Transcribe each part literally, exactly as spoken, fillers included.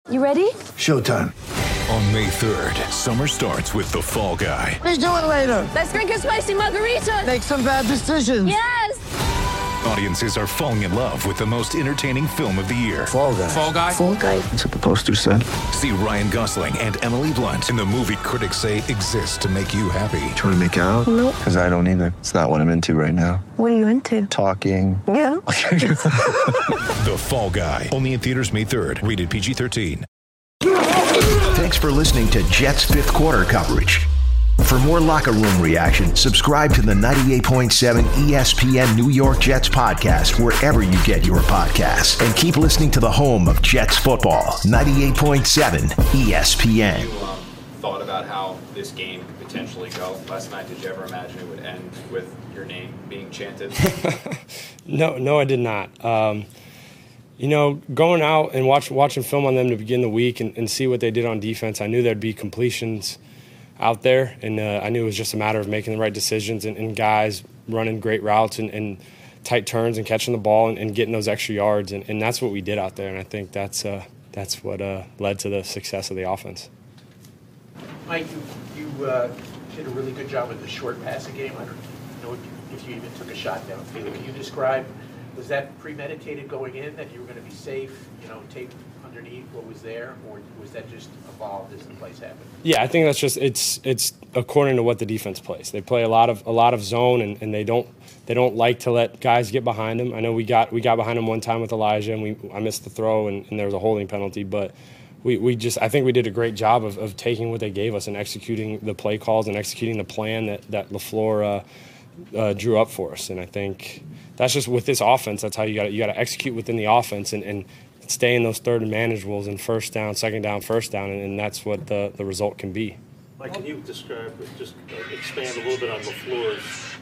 You ready? Showtime. On May third, summer starts with The Fall Guy. Let's do it later. Let's drink a spicy margarita. Make some bad decisions. Yes! Audiences are falling in love with the most entertaining film of the year. Fall Guy. Fall Guy? Fall Guy. That's what the poster said. See Ryan Gosling and Emily Blunt in the movie critics say exists to make you happy. Trying to make it out? Nope. Because I don't either. It's not what I'm into right now. What are you into? Talking. Yeah. The Fall Guy. Only in theaters May third. Rated P G thirteen. Thanks for listening to Jets fifth quarter coverage. For more locker room reaction, subscribe to the ninety-eight point seven E S P N New York Jets podcast wherever you get your podcasts. And keep listening to the home of Jets football, ninety-eight point seven E S P N. You um, thought about how this game could potentially go last night. Did you ever imagine it would end with your name being chanted? no, no, I did not. Um, You know, going out and watch, watching film on them to begin the week and, and see what they did on defense, I knew there'd be completions out there, and uh, I knew it was just a matter of making the right decisions and, and guys running great routes and, and tight turns and catching the ball and, and getting those extra yards, and, and that's what we did out there, and I think that's uh, that's what uh, led to the success of the offense. Mike, you, you uh, did a really good job with the short passing game. I don't know if, if you even took a shot downfield. Can you describe, was that premeditated going in, that you were going to be safe, you know, take underneath what was there, or was that just evolved as the plays happened? Yeah, I think that's just it's it's according to what the defense plays. They play a lot of a lot of zone, and, and they don't they don't like to let guys get behind them. I know we got we got behind them one time with Elijah, and we I missed the throw, and, and there was a holding penalty, but we, we just I think we did a great job of, of taking what they gave us and executing the play calls and executing the plan that that LaFleur uh, uh, drew up for us. And I think that's just with this offense. That's how you got you got to execute within the offense and. and stay in those third and manageables and first down, second down, first down, and, and that's what the, the result can be. Mike, can you describe, just expand a little bit on LaFleur's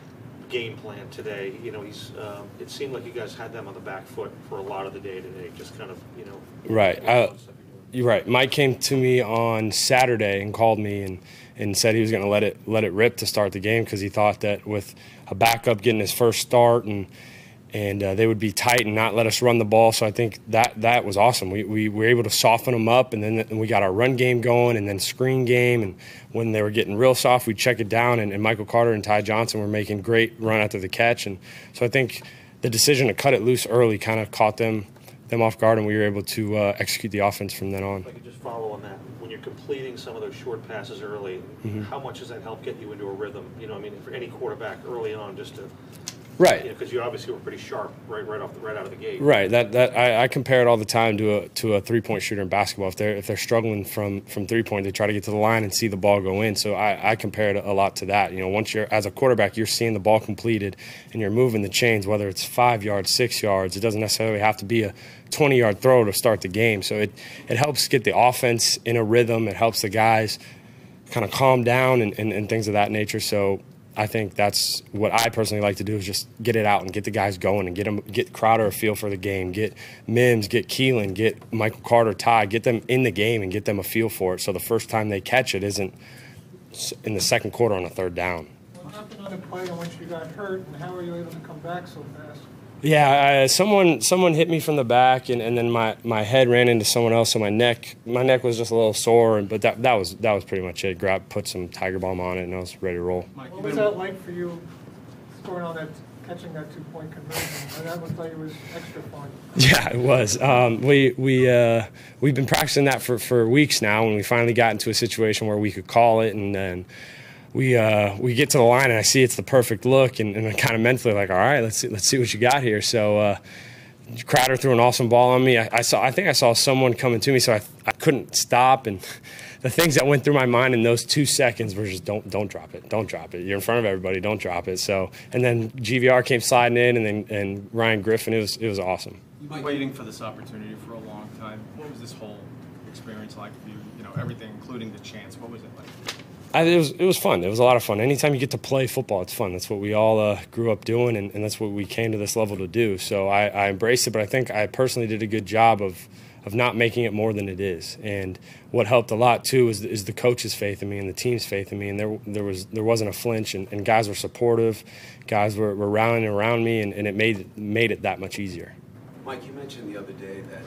game plan today? You know, he's. Um, it seemed like you guys had them on the back foot for a lot of the day today, just kind of, you know. Right. I, you're right. Mike came to me on Saturday and called me and, and said he was going to let it let it rip to start the game because he thought that with a backup getting his first start and and uh, they would be tight and not let us run the ball. So I think that that was awesome. We, we were able to soften them up, and then and we got our run game going and then screen game. And when they were getting real soft, we'd check it down, and, and Michael Carter and Ty Johnson were making great run after the catch. And so I think the decision to cut it loose early kind of caught them them off guard, and we were able to uh, execute the offense from then on. If I could just follow on that. When you're completing some of those short passes early, mm-hmm. how much does that help get you into a rhythm? You know, I mean, for any quarterback early on, just to – right, because you, know, you obviously were pretty sharp right, right off, the, right out of the gate. Right. That that I, I compare it all the time to a to a three point shooter in basketball. If they're if they're struggling from from three point, they try to get to the line and see the ball go in. So I, I compare it a lot to that. You know, once you're as a quarterback, you're seeing the ball completed and you're moving the chains, whether it's five yards, six yards. It doesn't necessarily have to be a twenty yard throw to start the game. So it it helps get the offense in a rhythm. It helps the guys kind of calm down and, and, and things of that nature. So I think that's what I personally like to do is just get it out and get the guys going and get them, get Crowder a feel for the game, get Mims, get Keelan, get Michael Carter, Ty, get them in the game and get them a feel for it. So the first time they catch it isn't in the second quarter on a third down. What happened on the play on which you got hurt, and how were you able to come back so fast? Yeah, I, someone someone hit me from the back, and, and then my, my head ran into someone else, so my neck my neck was just a little sore, and, but that that was that was pretty much it. Grab, put some Tiger Balm on it, and I was ready to roll. Mike, what was that like for you, scoring on that, catching that two point conversion? That looked like it was extra fun. Yeah, it was. Um, we we uh, we've been practicing that for, for weeks now, and we finally got into a situation where we could call it, and then. We uh, we get to the line and I see it's the perfect look, and, and I'm kind of mentally like, all right, let's see, let's see what you got here. So uh, Crowder threw an awesome ball on me. I, I saw I think I saw someone coming to me, so I I couldn't stop. And the things that went through my mind in those two seconds were just don't don't drop it, don't drop it. You're in front of everybody, don't drop it. So and then G V R came sliding in, and then and Ryan Griffin. It was it was awesome. You've been waiting for this opportunity for a long time. What was this whole experience like for you? You know, everything, including the chance. What was it like? I, it was it was fun. It was a lot of fun. Anytime you get to play football, it's fun. That's what we all uh, grew up doing, and, and that's what we came to this level to do. So I, I embraced it, but I think I personally did a good job of of not making it more than it is. And what helped a lot too is is the coach's faith in me and the team's faith in me. And there there was there wasn't a flinch, and, and guys were supportive, guys were, were rallying around me, and, and it made made it that much easier. Mike, you mentioned the other day that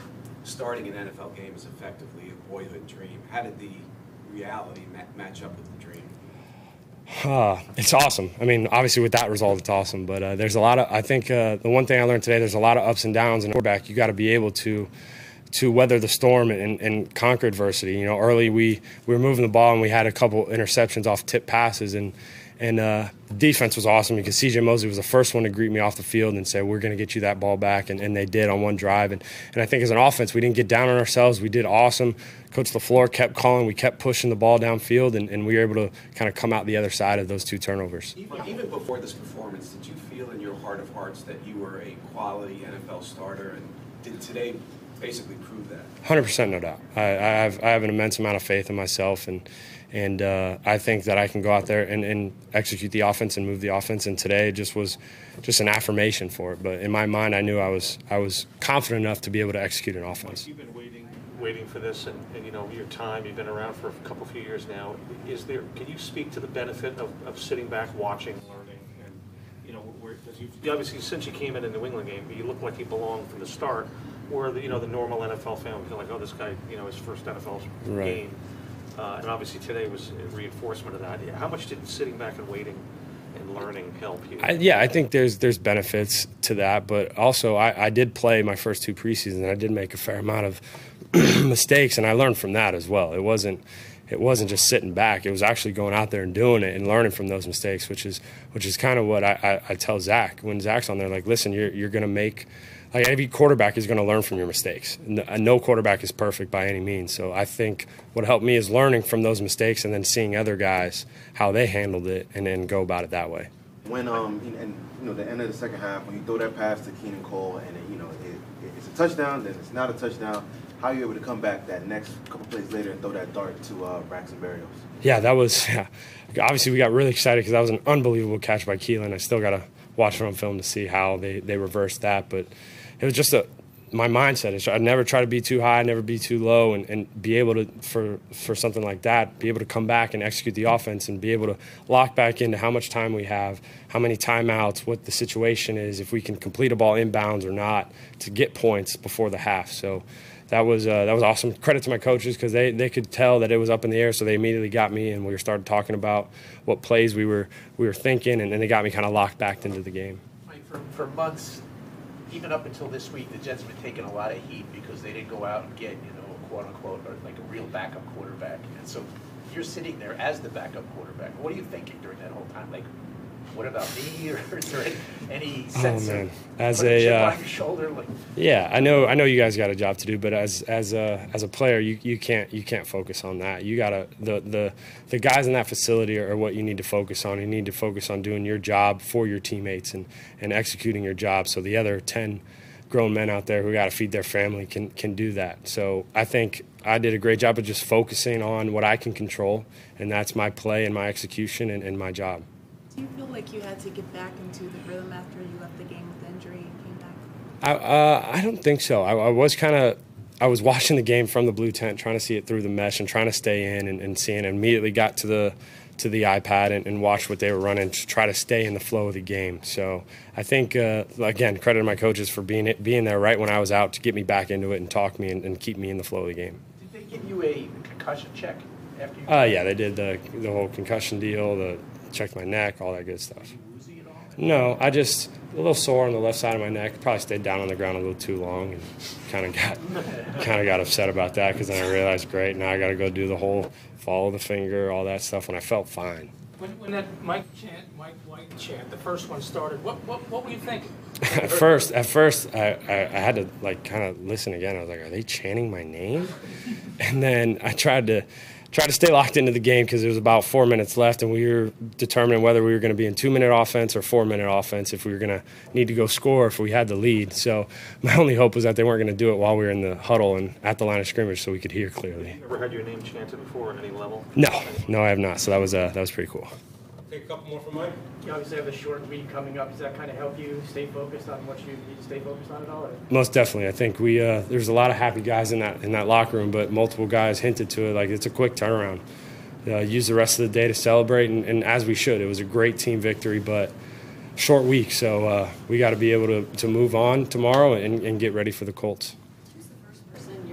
starting an N F L game is effectively a boyhood dream. How did the reality ma- match up with the dream? Uh, it's awesome. I mean, obviously with that result, it's awesome. But uh, there's a lot of, I think uh, the one thing I learned today, there's a lot of ups and downs in quarterback. You got to be able to to weather the storm and, and conquer adversity. You know, early we, we were moving the ball and we had a couple interceptions off tip passes, and and uh, the defense was awesome because C J Mosley was the first one to greet me off the field and say, we're going to get you that ball back, and, and they did on one drive. And, and I think as an offense, we didn't get down on ourselves. We did awesome. Coach LaFleur kept calling. We kept pushing the ball downfield, and, and we were able to kind of come out the other side of those two turnovers. Even, even before this performance, did you feel in your heart of hearts that you were a quality N F L starter, and did today basically prove that? one hundred percent, no doubt. I, I have I have an immense amount of faith in myself, and and uh, I think that I can go out there and, and execute the offense and move the offense. And today just was just an affirmation for it. But in my mind, I knew I was I was confident enough to be able to execute an offense. You've been waiting, waiting for this, and, and you know your time. You've been around for a couple few years now. Is there? Can you speak to the benefit of, of sitting back, watching, learning, and you know, where, as you obviously since you came in a New England game, you look like you belong from the start. Where the, you know the normal N F L fan would feel like, oh, this guy, you know, his first N F L right. game, uh, and obviously today was a reinforcement of that. How much did sitting back and waiting and learning help you? I, yeah, I think there's there's benefits to that, but also I, I did play my first two preseasons, and I did make a fair amount of mistakes, and I learned from that as well. It wasn't it wasn't just sitting back; it was actually going out there and doing it and learning from those mistakes, which is which is kind of what I, I, I tell Zach when Zach's on there. Like, listen, you're you're going to make. Like every quarterback is going to learn from your mistakes. No quarterback is perfect by any means. So I think what helped me is learning from those mistakes and then seeing other guys how they handled it and then go about it that way. When um and you know the end of the second half, when you throw that pass to Keenan Cole and you know it, it's a touchdown, then it's not a touchdown. How are you able to come back that next couple plays later and throw that dart to uh, Braxton Berrios? Yeah, that was yeah. Obviously we got really excited because that was an unbelievable catch by Keelan. I still got to watch it on film to see how they they reversed that, but. It was just a my mindset is I'd never try to be too high, never be too low, and, and be able to for for something like that, be able to come back and execute the offense and be able to lock back into how much time we have, how many timeouts, what the situation is, if we can complete a ball inbounds or not, to get points before the half. So that was uh, that was awesome. Credit to my coaches because they, they could tell that it was up in the air, so they immediately got me and we started talking about what plays we were we were thinking, and then they got me kind of locked back into the game. Mike, for, for months. Even up until this week, the Jets have been taking a lot of heat because they didn't go out and get, you know, a quote-unquote, or like a real backup quarterback. And so you're sitting there as the backup quarterback. What are you thinking during that whole time? Like, what about me? Or is there any sense oh, man. of as put a, a chip uh, on your shoulder? Like, yeah, I know. I know you guys got a job to do, but as as a as a player, you, you can't you can't focus on that. You gotta the the the guys in that facility are, are what you need to focus on. You need to focus on doing your job for your teammates and and executing your job. So the other ten grown men out there who got to feed their family can can do that. So I think I did a great job of just focusing on what I can control, and that's my play and my execution and, and my job. Do you feel like you had to get back into the rhythm after you left the game with the injury and came back? I uh, I don't think so. I, I was kind of I was watching the game from the blue tent, trying to see it through the mesh and trying to stay in and, and seeing. And immediately got to the to the iPad and, and watched what they were running to try to stay in the flow of the game. So I think uh, again, credit to my coaches for being it, being there right when I was out to get me back into it and talk me and, and keep me in the flow of the game. did they give you a concussion check after you? Uh, yeah, they did the the whole concussion deal, the checked my neck, all that good stuff. No, I just a little sore on the left side of my neck. Probably stayed down on the ground a little too long, and kind of got kind of got upset about that because then I realized, great, now I got to go do the whole follow the finger, all that stuff. When I felt fine. When, when that Mike chant, Mike White chant, the first one started, what what what were you thinking? at first, at first, I, I, I had to like kind of listen again. I was like, are they chanting my name? And then I tried to. Try to stay locked into the game because there was about four minutes left, and we were determining whether we were going to be in two-minute offense or four-minute offense, if we were going to need to go score if we had the lead. So my only hope was that they weren't going to do it while we were in the huddle and at the line of scrimmage so we could hear clearly. Have you ever had your name chanted before at any level? No, no, I have not. So that was uh, that was pretty cool. Take a couple more from Mike. You obviously have a short week coming up. Does that kind of help you stay focused on what you need to stay focused on at all? Or? Most definitely. I think we uh, there's a lot of happy guys in that in that locker room, but multiple guys hinted to it like it's a quick turnaround. Uh, use the rest of the day to celebrate, and, and as we should. It was a great team victory, but short week, so uh, we got to be able to, to move on tomorrow and, and get ready for the Colts. Who's the first person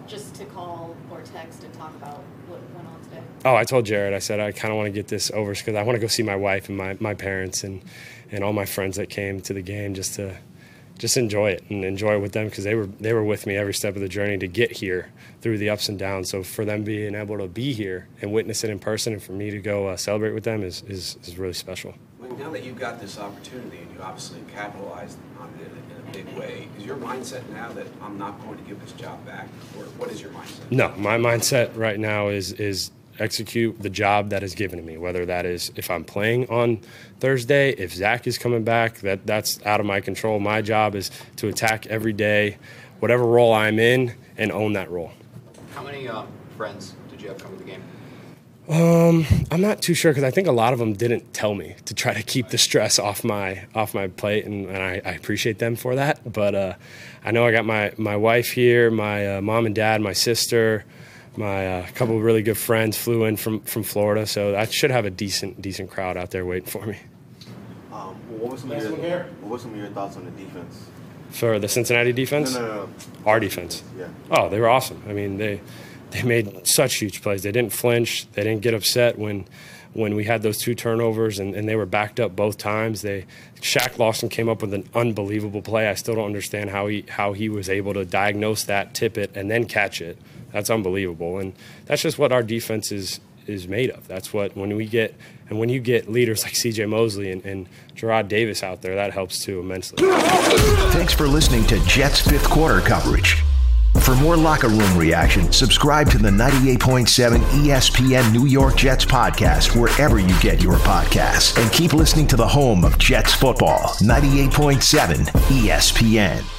just to call or text and talk about what went on today? Oh, I told Jared, I said I kind of want to get this over because I want to go see my wife and my, my parents and, and all my friends that came to the game just to just enjoy it and enjoy it with them because they were they were with me every step of the journey to get here through the ups and downs. So for them being able to be here and witness it in person and for me to go uh, celebrate with them is, is, is really special. Well, now that you've got this opportunity and you obviously capitalized on it in a, in a big way, is your mindset now that I'm not going to give this job back, or what is your mindset? No, my mindset right now is is execute the job that is given to me, whether that is if I'm playing on Thursday, if Zach is coming back, that that's out of my control. My job is to attack every day, whatever role I'm in, and own that role. How many um, friends did you have come to the game? Um, I'm not too sure because I think a lot of them didn't tell me to try to keep the stress off my off my plate, and, and I, I appreciate them for that. But uh, I know I got my, my wife here, my uh, mom and dad, my sister, my uh, couple of really good friends flew in from, from Florida, so I should have a decent decent crowd out there waiting for me. Um, what were some of your What were some of your thoughts on the defense? For the Cincinnati defense? No, no, no. Our defense. Yeah. Oh, they were awesome. I mean, they they made such huge plays. They didn't flinch. They didn't get upset when when we had those two turnovers, and, and they were backed up both times. They Shaq Lawson came up with an unbelievable play. I still don't understand how he how he was able to diagnose that, tip it, and then catch it. That's unbelievable, and that's just what our defense is is made of. That's what when we get and when you get leaders like C J Mosley and, and Gerard Davis out there, that helps too immensely. Thanks for listening to Jets fifth quarter coverage. For more locker room reaction, subscribe to the ninety-eight point seven E S P N New York Jets podcast wherever you get your podcasts, and keep listening to the home of Jets football, ninety-eight point seven E S P N.